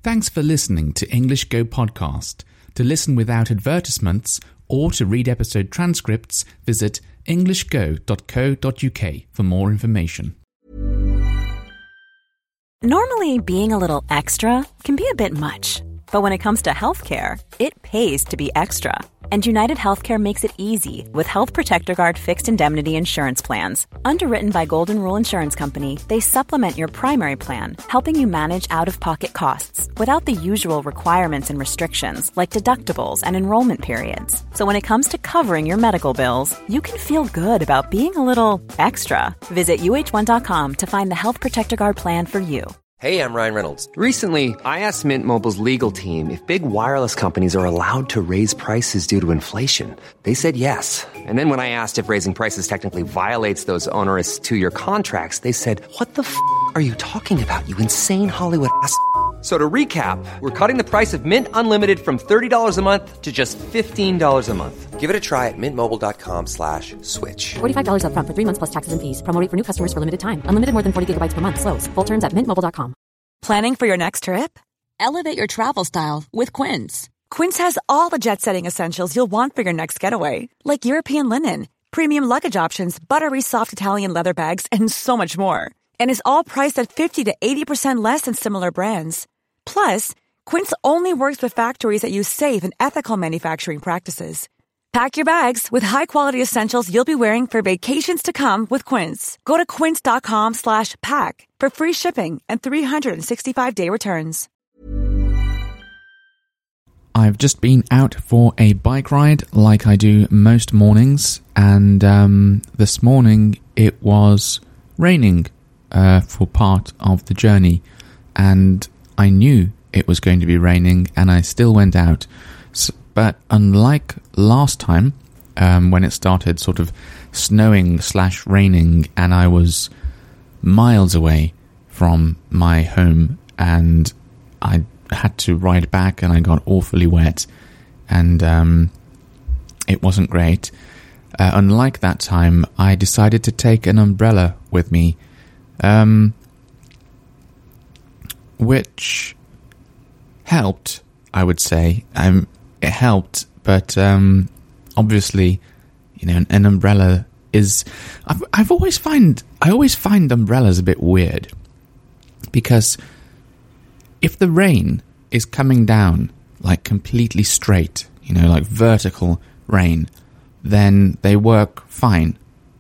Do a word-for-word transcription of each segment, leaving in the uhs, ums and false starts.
Thanks for listening to English Go Podcast. To listen without advertisements or to read episode transcripts, visit english go dot co dot uk for more information. Normally, being a little extra can be a bit much. But when it comes to healthcare, it pays to be extra. And United Healthcare makes it easy with Health Protector Guard fixed indemnity insurance plans. Underwritten by Golden Rule Insurance Company, they supplement your primary plan, helping you manage out-of-pocket costs without the usual requirements and restrictions like deductibles and enrollment periods. So when it comes to covering your medical bills, you can feel good about being a little extra. Visit U H one dot com to find the Health Protector Guard plan for you. Hey, I'm Ryan Reynolds. Recently, I asked Mint Mobile's legal team if big wireless companies are allowed to raise prices due to inflation. They said yes. And then when I asked if raising prices technically violates those onerous two-year contracts, they said, what the f*** are you talking about, you insane Hollywood ass f- So to recap, we're cutting the price of Mint Unlimited from thirty dollars a month to just fifteen dollars a month. Give it a try at mintmobile.com slash switch. forty-five dollars up front for three months plus taxes and fees. Promo rate for new customers for limited time. Unlimited more than forty gigabytes per month. Slows full terms at mint mobile dot com. Planning for your next trip? Elevate your travel style with Quince. Quince has all the jet-setting essentials you'll want for your next getaway, like European linen, premium luggage options, buttery soft Italian leather bags, and so much more. And is all priced at fifty to eighty percent less than similar brands. Plus, Quince only works with factories that use safe and ethical manufacturing practices. Pack your bags with high-quality essentials you'll be wearing for vacations to come with Quince. Go to quince.com slash pack for free shipping and three sixty-five day returns. I've just been out for a bike ride like I do most mornings, and um, this morning it was raining uh, for part of the journey, and I knew it was going to be raining and I still went out. So, but unlike last time, um, when it started sort of snowing slash raining and I was miles away from my home and I had to ride back and I got awfully wet and um, it wasn't great. Uh, unlike that time, I decided to take an umbrella with me, um, which helped, I would say. Um, it helped, but um, obviously, you know, an, an umbrella is. I've, I've always find I always find umbrellas a bit weird because if the rain is coming down like completely straight, you know, like vertical rain, then they work fine,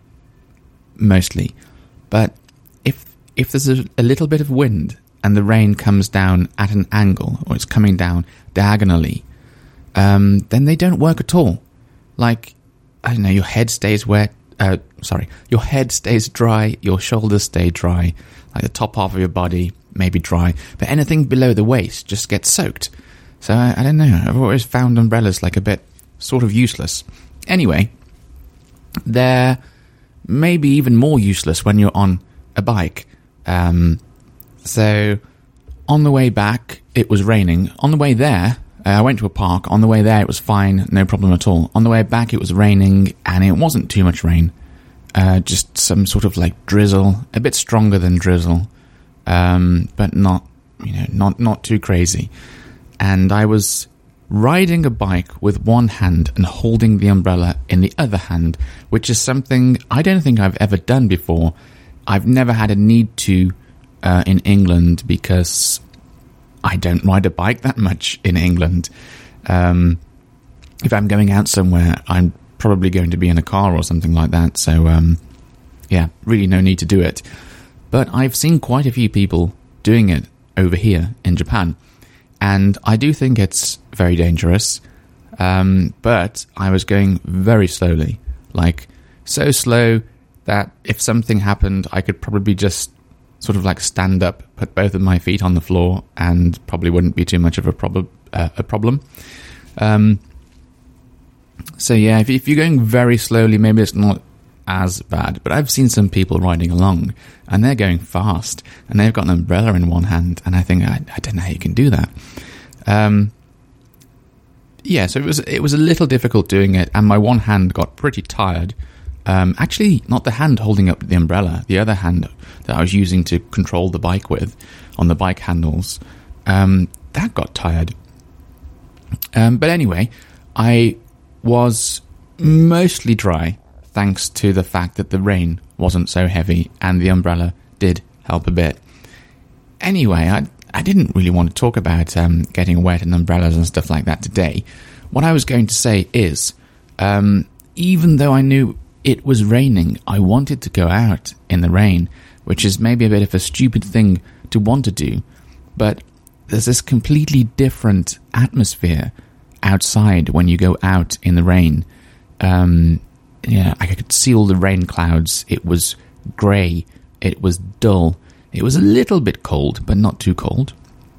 mostly. But if if there's a, a little bit of wind and the rain comes down at an angle, or it's coming down diagonally, um, then they don't work at all. Like, I don't know, your head stays wet, uh, sorry, your head stays dry, your shoulders stay dry, like the top half of your body may be dry, but anything below the waist just gets soaked. So, I, I don't know, I've always found umbrellas like a bit sort of useless. Anyway, they're maybe even more useless when you're on a bike. Um... So, on the way back, it was raining. On the way there, uh, I went to a park. On the way there, it was fine, no problem at all. On the way back, it was raining, and it wasn't too much rain. Uh, just some sort of like drizzle, a bit stronger than drizzle, um, but not, you know, not not too crazy. And I was riding a bike with one hand and holding the umbrella in the other hand, which is something I don't think I've ever done before. I've never had a need to. Uh, in England, because I don't ride a bike that much in England. Um, if I'm going out somewhere, I'm probably going to be in a car or something like that. So, um, yeah, really no need to do it. But I've seen quite a few people doing it over here in Japan. And I do think it's very dangerous. Um, but I was going very slowly. Like, so slow that if something happened, I could probably just sort of like stand up, put both of my feet on the floor, and probably wouldn't be too much of a, prob- uh, a problem. Um, so yeah, if, if you're going very slowly, maybe it's not as bad. But I've seen some people riding along, and they're going fast, and they've got an umbrella in one hand, and I think, I, I don't know how you can do that. Um, yeah, so it was it was a little difficult doing it, and my one hand got pretty tired. Um, actually, not the hand holding up the umbrella, the other hand that I was using to control the bike with, on the bike handles, um, that got tired. Um, but anyway, I was mostly dry thanks to the fact that the rain wasn't so heavy and the umbrella did help a bit. Anyway, I I didn't really want to talk about um, getting wet and umbrellas and stuff like that today. What I was going to say is, um, even though I knew it was raining, I wanted to go out in the rain, which is maybe a bit of a stupid thing to want to do, but there's this completely different atmosphere outside when you go out in the rain. Um, yeah, I could see all the rain clouds. It was grey. It was dull. It was a little bit cold, but not too cold.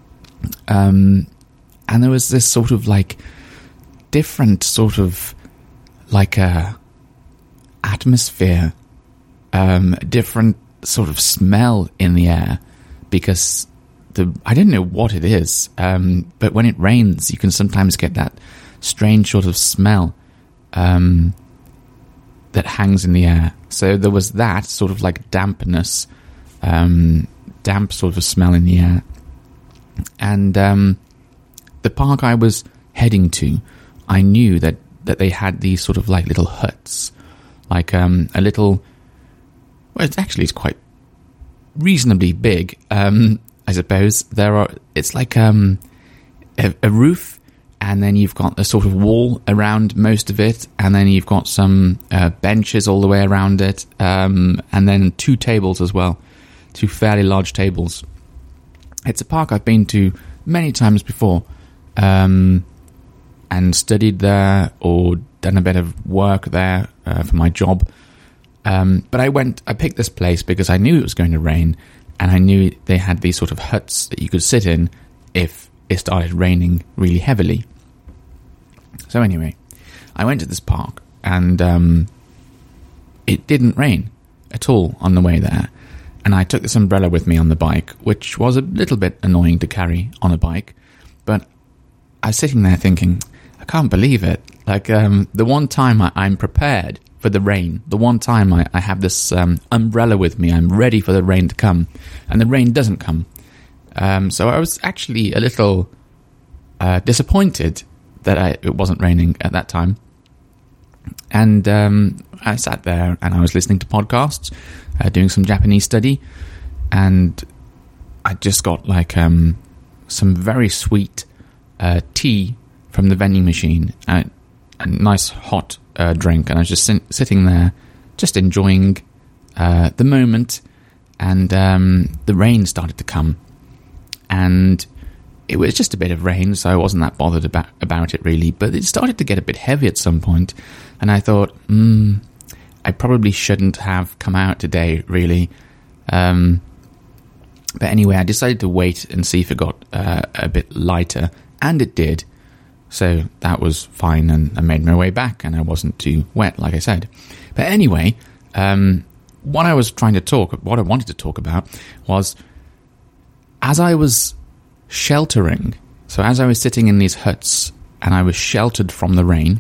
Um, and there was this sort of like different sort of like a atmosphere, um, different sort of smell in the air, because the I don't know what it is, um, but when it rains, you can sometimes get that strange sort of smell um, that hangs in the air. So there was that sort of like dampness, um, damp sort of smell in the air. And um, the park I was heading to, I knew that, that they had these sort of like little huts, like um, a little, well, it's actually it's quite reasonably big, um, I suppose. There are, it's like um, a, a roof, and then you've got a sort of wall around most of it, and then you've got some uh, benches all the way around it, um, and then two tables as well, two fairly large tables. It's a park I've been to many times before, um, and studied there or done a bit of work there uh, for my job. Um, but I went, I picked this place because I knew it was going to rain, and I knew they had these sort of huts that you could sit in if it started raining really heavily. So anyway, I went to this park, and um, it didn't rain at all on the way there. And I took this umbrella with me on the bike, which was a little bit annoying to carry on a bike. But I was sitting there thinking, I can't believe it. Like, um, the one time I, I'm prepared for the rain, the one time I, I have this um, umbrella with me, I'm ready for the rain to come, and the rain doesn't come. Um, so I was actually a little uh, disappointed that I, it wasn't raining at that time. And um, I sat there and I was listening to podcasts, uh, doing some Japanese study, and I just got like um, some very sweet uh, tea from the vending machine, uh, a nice hot uh, drink, and I was just sit- sitting there, just enjoying uh, the moment, and um, the rain started to come, and it was just a bit of rain, so I wasn't that bothered about, about it really, but it started to get a bit heavy at some point, and I thought, hmm, I probably shouldn't have come out today, really. Um, but anyway, I decided to wait and see if it got uh, a bit lighter, and it did. So that was fine, and I made my way back, and I wasn't too wet, like I said. But anyway, um, what I was trying to talk, what I wanted to talk about was, as I was sheltering, so as I was sitting in these huts, and I was sheltered from the rain,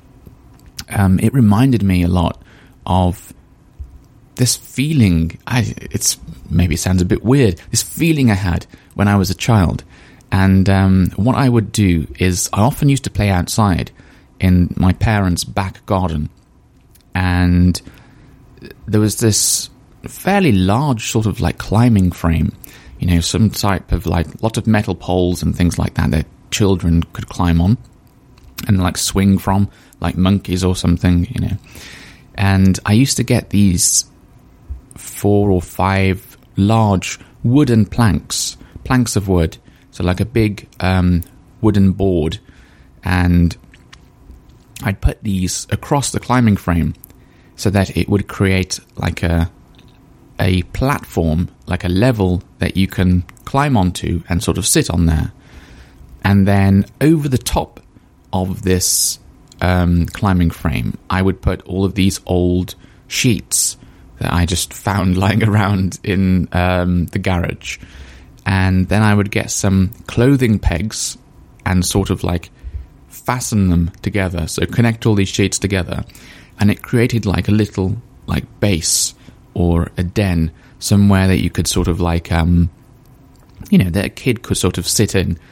um, it reminded me a lot of this feeling, I, it's maybe it sounds a bit weird, this feeling I had when I was a child. And um, what I would do is, I often used to play outside in my parents' back garden, and there was this fairly large sort of like climbing frame, you know, some type of like lots of metal poles and things like that that children could climb on and like swing from, like monkeys or something, you know. And I used to get these four or five large wooden planks, planks of wood, so like a big um, wooden board, and I'd put these across the climbing frame so that it would create like a a platform, like a level that you can climb onto and sort of sit on there. And then over the top of this um, climbing frame, I would put all of these old sheets that I just found lying around in um, the garage. And then I would get some clothing pegs and sort of like fasten them together, so connect all these sheets together, and it created like a little like base or a den somewhere that you could sort of like um you know that a kid could sort of sit in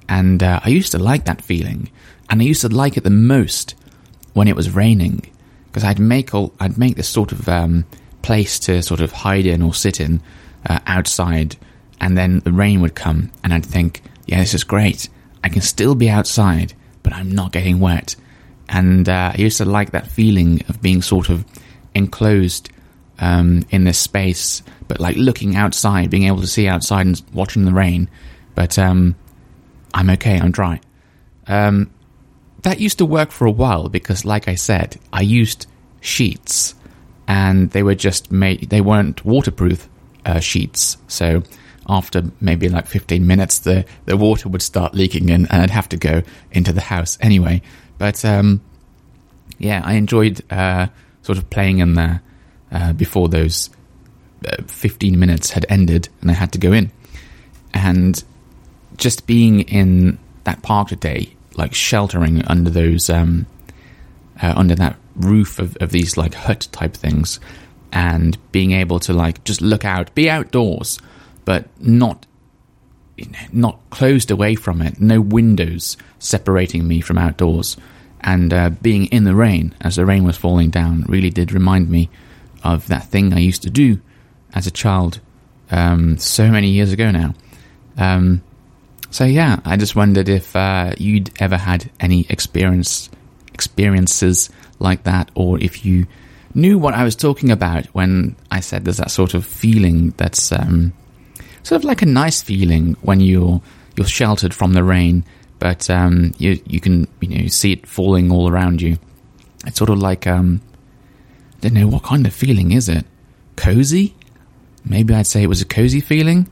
And uh, I used to like that feeling. And I used to like it the most when it was raining. Because I'd make all, I'd make this sort of um, place to sort of hide in or sit in uh, outside. And then the rain would come. And I'd think, yeah, this is great. I can still be outside, but I'm not getting wet. And uh, I used to like that feeling of being sort of enclosed um, in this space, but like looking outside, being able to see outside and watching the rain. But um, I'm okay, I'm dry. Um, that used to work for a while because, like I said, I used sheets, and they were just made, they weren't waterproof uh, sheets. So after maybe like fifteen minutes, the, the water would start leaking in, and I'd have to go into the house anyway. But um, yeah, I enjoyed uh, sort of playing in there uh, before those uh, fifteen minutes had ended and I had to go in. And just being in that park today, like sheltering under those, um, uh, under that roof of, of these like hut type things, and being able to like just look out, be outdoors, but not not closed away from it, no windows separating me from outdoors, and uh, being in the rain as the rain was falling down really did remind me of that thing I used to do as a child um, so many years ago now. Um, so yeah, I just wondered if uh, you'd ever had any experience experiences like that, or if you knew what I was talking about when I said there's that sort of feeling that's um, sort of like a nice feeling when you're you're sheltered from the rain, but um, you you can you know see it falling all around you. It's sort of like um, I don't know, what kind of feeling is it? Cozy? Maybe I'd say it was a cozy feeling.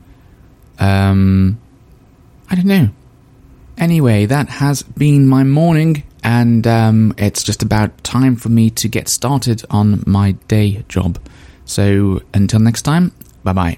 Um, I don't know. Anyway, that has been my morning, and um, it's just about time for me to get started on my day job. So until next time, bye bye.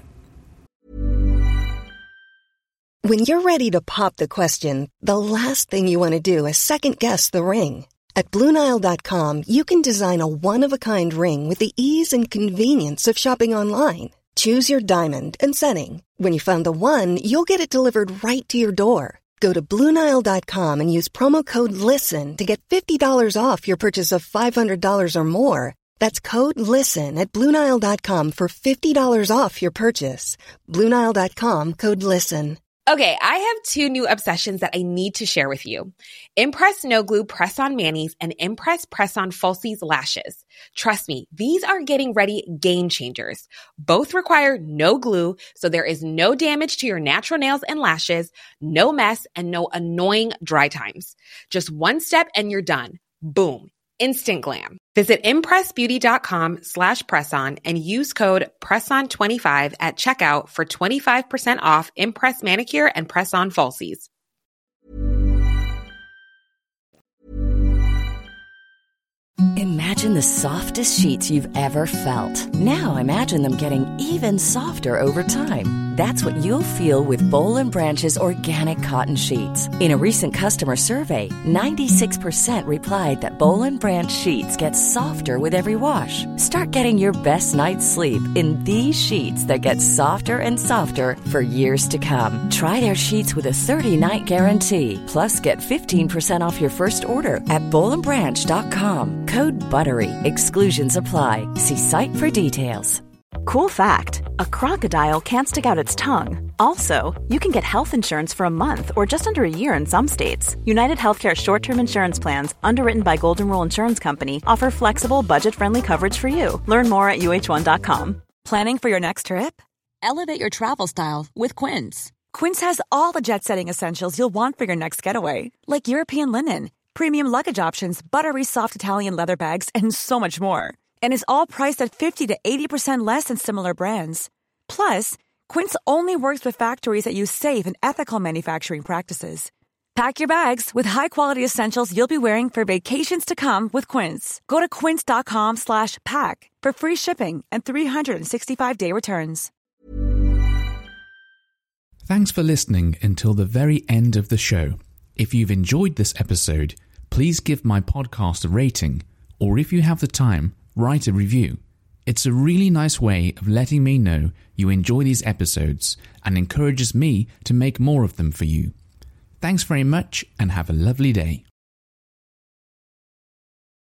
When you're ready to pop the question, the last thing you want to do is second-guess the ring. At Blue Nile dot com, you can design a one-of-a-kind ring with the ease and convenience of shopping online. Choose your diamond and setting. When you find the one, you'll get it delivered right to your door. Go to Blue Nile dot com and use promo code LISTEN to get fifty dollars off your purchase of five hundred dollars or more. That's code LISTEN at Blue Nile dot com for fifty dollars off your purchase. Blue Nile dot com, code LISTEN. Okay, I have two new obsessions that I need to share with you. Impress No Glue Press-On Manis and Impress Press-On Falsies Lashes. Trust me, these are getting ready game changers. Both require no glue, so there is no damage to your natural nails and lashes, no mess, and no annoying dry times. Just one step and you're done. Boom. Instant glam. Visit impressbeauty.com slash presson and use code presson twenty-five at checkout for twenty-five percent off Impress Manicure and Press-On Falsies. Imagine the softest sheets you've ever felt. Now imagine them getting even softer over time. That's what you'll feel with Boll and Branch's organic cotton sheets. In a recent customer survey, ninety-six percent replied that Boll and Branch sheets get softer with every wash. Start getting your best night's sleep in these sheets that get softer and softer for years to come. Try their sheets with a thirty-night guarantee. Plus, get fifteen percent off your first order at boll and branch dot com. Code BUTTERY. Exclusions apply. See site for details. Cool fact, a crocodile can't stick out its tongue. Also, you can get health insurance for a month or just under a year in some states. United Healthcare short-term insurance plans, underwritten by Golden Rule Insurance Company, offer flexible, budget-friendly coverage for you. Learn more at U H one dot com. Planning for your next trip? Elevate your travel style with Quince. Quince has all the jet-setting essentials you'll want for your next getaway, like European linen, premium luggage options, buttery soft Italian leather bags, and so much more. And is all priced at fifty to eighty percent less than similar brands. Plus, Quince only works with factories that use safe and ethical manufacturing practices. Pack your bags with high-quality essentials you'll be wearing for vacations to come with Quince. Go to quince dot com slash pack for free shipping and three sixty-five day returns. Thanks for listening until the very end of the show. If you've enjoyed this episode, please give my podcast a rating, or if you have the time, write a review. It's a really nice way of letting me know you enjoy these episodes and encourages me to make more of them for you. Thanks very much and have a lovely day.